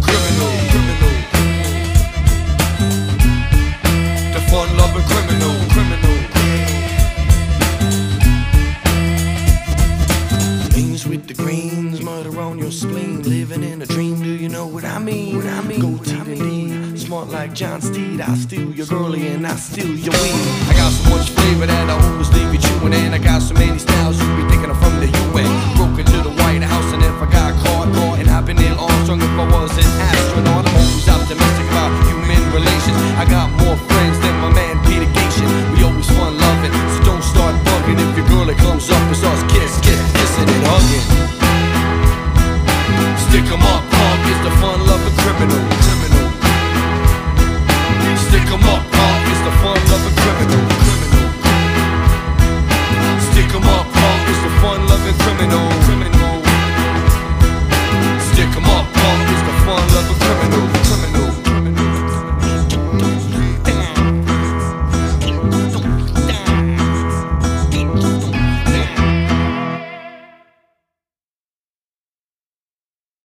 criminal. The fun-loving criminal. Beans with the greens, murder on your spleen. Living in a dream, do you know what I mean? Go to the lead, smart like John Steed. I'll steal your girlie and I'll steal your weed. I got so much flavor that I always leave you chewing. And I got so many styles you be thinking I'm from the UN. Broke into the White House and if I got caught, and I've been Neil Armstrong if I was an astronaut. I'm always optimistic about human relations. I got more friends than my man Peter Gatien. We always fun loving, so don't start bugging. If your girlie comes up and starts kissing and hugging. Stick 'em up, punk is the fun-loving criminal.